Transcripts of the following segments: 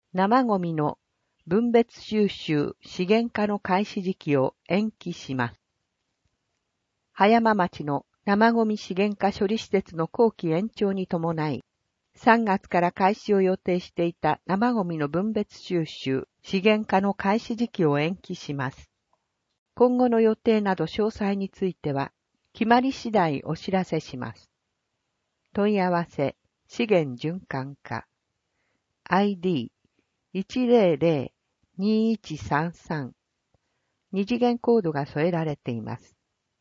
生ゴミの分別収集資源化の開始時期を延期します。葉山町の生ゴミ資源化処理施設の工期延長に伴い、3月から開始を予定していた生ゴミの分別収集資源化の開始時期を延期します。今後の予定など詳細については、決まり次第お知らせします。問い合わせ、資源循環課。ID1002133。二次元コードが添えられています。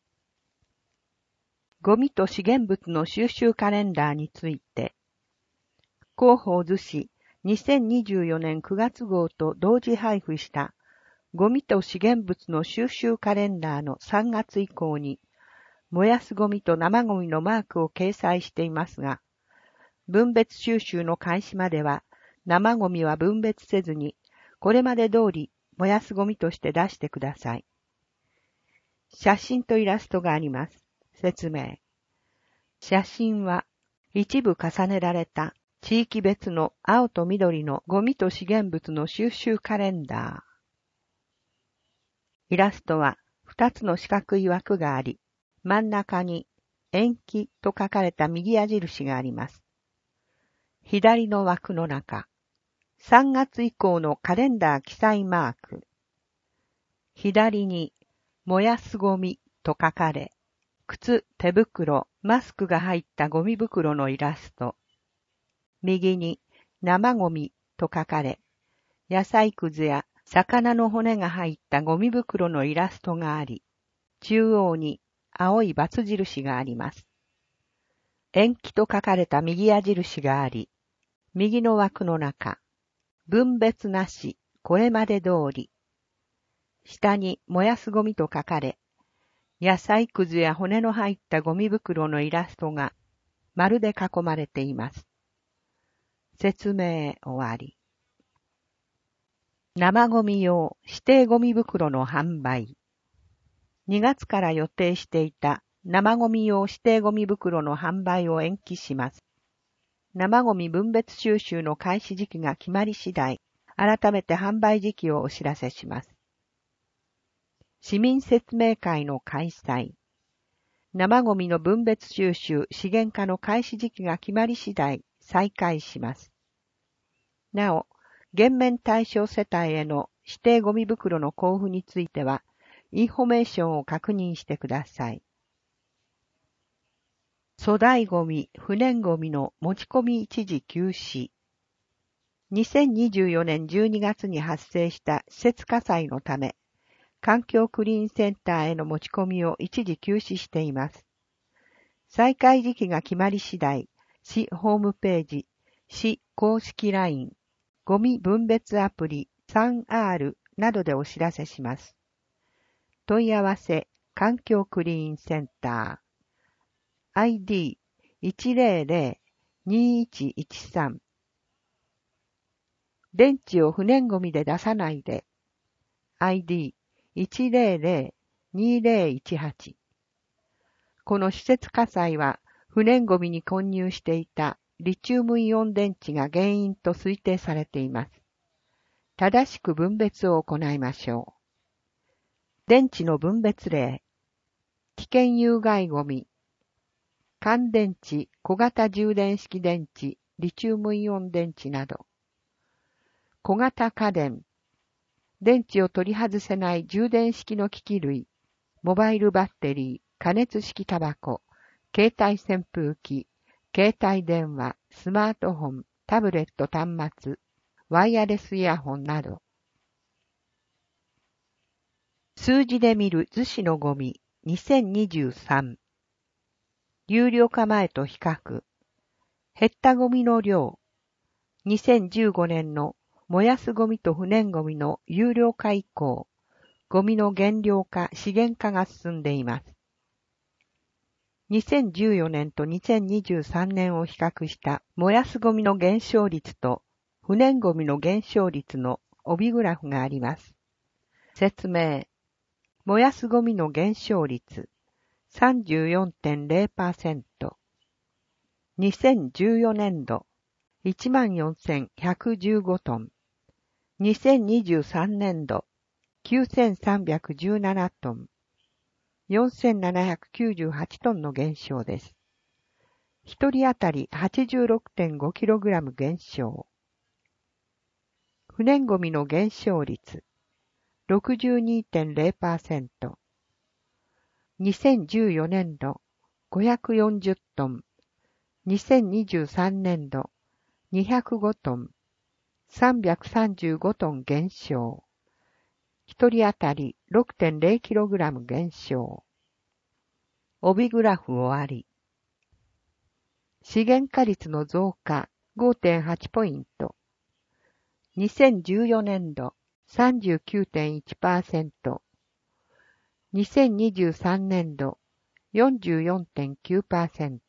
ゴミと資源物の収集カレンダーについて、広報図紙2024年9月号と同時配布したゴミと資源物の収集カレンダーの3月以降に、燃やすゴミと生ゴミのマークを掲載していますが、分別収集の開始までは、生ゴミは分別せずに、これまで通り燃やすゴミとして出してください。写真とイラストがあります。説明。写真は、一部重ねられた地域別の青と緑のゴミと資源物の収集カレンダー。イラストは2つの四角い枠があり、真ん中に延期と書かれた右矢印があります。左の枠の中、3月以降のカレンダー記載マーク。左に燃やすゴミと書かれ、靴、手袋、マスクが入ったゴミ袋のイラスト。右に生ゴミと書かれ、野菜くずや魚の骨が入ったゴミ袋のイラストがあり、中央に青い×印があります。延期と書かれた右矢印があり、右の枠の中、分別なし、これまで通り。下に燃やすゴミと書かれ、野菜くずや骨の入ったゴミ袋のイラストが丸で囲まれています。説明終わり。生ゴミ用指定ゴミ袋の販売。2月から予定していた生ゴミ用指定ゴミ袋の販売を延期します。生ゴミ分別収集の開始時期が決まり次第、改めて販売時期をお知らせします。市民説明会の開催。生ゴミの分別収集資源化の開始時期が決まり次第、再開します。なお、減免対象世帯への指定ゴミ袋の交付については、インフォメーションを確認してください。粗大ゴミ、不燃ゴミの持ち込み一時休止。2024年12月に発生した施設火災のため、環境クリーンセンターへの持ち込みを一時休止しています。再開時期が決まり次第、市ホームページ、市公式 LINE、ゴミ分別アプリ 3R などでお知らせします。問い合わせ、環境クリーンセンター。ID1002113。電池を不燃ゴミで出さないで。ID1002018。この施設火災は不燃ゴミに混入していたリチウムイオン電池が原因と推定されています。正しく分別を行いましょう。電池の分別例。危険有害ゴミ。乾電池、小型充電式電池、リチウムイオン電池など。小型家電。電池を取り外せない充電式の機器類、モバイルバッテリー、加熱式タバコ、携帯扇風機、携帯電話、スマートフォン、タブレット端末、ワイヤレスイヤホンなど。数字で見る図紙のゴミ2023。有料化前と比較。減ったゴミの量。2015年の燃やすゴミと不燃ゴミの有料化以降、ゴミの減量化、資源化が進んでいます。2014年と2023年を比較した燃やすゴミの減少率と不燃ゴミの減少率の帯グラフがあります。説明。燃やすゴミの減少率 34.0%。2014年度 14,115 トン。 2023年度9317トン、4798トンの減少です。1人当たり 86.5kg 減少。不燃ゴミの減少率 62.0%。2014年度540トン、2023年度205トン、335トン減少。1人当たり 6.0kg 減少。帯グラフ終わり。資源化率の増加 5.8 ポイント。2014年度 39.1%。2023年度 44.9%。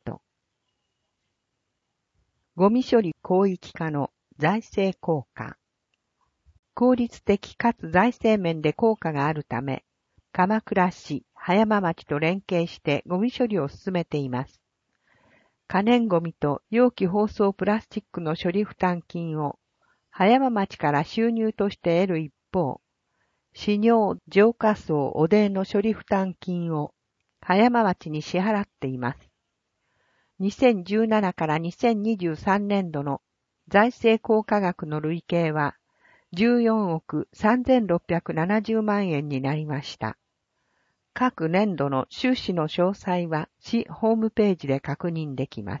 ゴミ処理広域化の財政効果。効率的かつ財政面で効果があるため、鎌倉市、葉山町と連携してゴミ処理を進めています。可燃ゴミと容器包装プラスチックの処理負担金を葉山町から収入として得る一方、飼料、浄化槽、汚泥の処理負担金を葉山町に支払っています。2017から2023年度の財政効果額の累計は14億3670万円になりました。各年度の収支の詳細は市ホームページで確認できます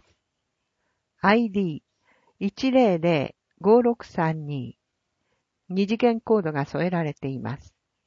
。ID1005632 二次元コードが添えられています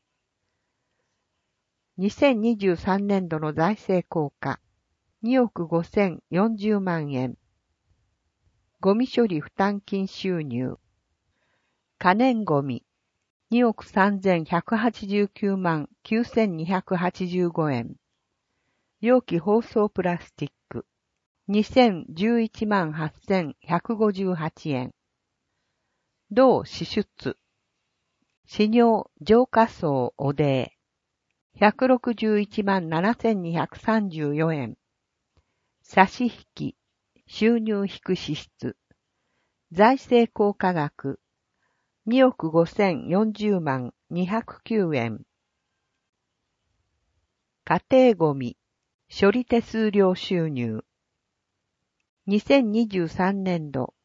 。2023年度の財政効果2億5040万円。ゴミ処理負担金収入。可燃ゴミ2億3189万9285円。容器包装プラスチック2011万8158円。同支出。飼料浄化槽汚泥161万7234円。差し引き、収入引く支出。財政効果額2億5040万209円。家庭ゴミ、処理手数料収入。2023年度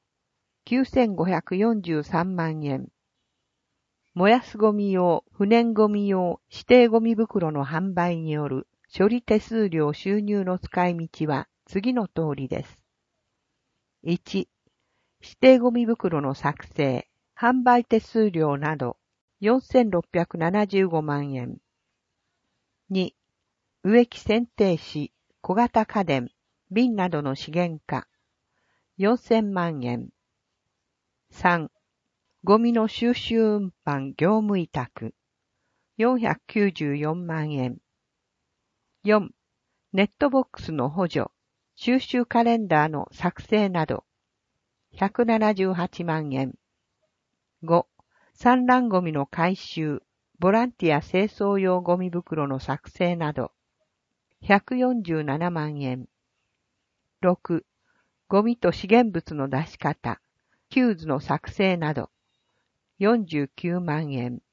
9543万円。燃やすゴミ用、不燃ゴミ用、指定ゴミ袋の販売による処理手数料収入の使い道は次の通りです。1、指定ゴミ袋の作成、販売手数料など4675万円。2、植木剪定紙、小型家電、瓶などの資源化4000万円。3、ゴミの収集運搬業務委託494万円。4、ネットボックスの補助、収集カレンダーの作成など178万円。5、産卵ゴミの回収、ボランティア清掃用ゴミ袋の作成など147万円。6、ゴミと資源物の出し方、ヒューズの作成など49万円。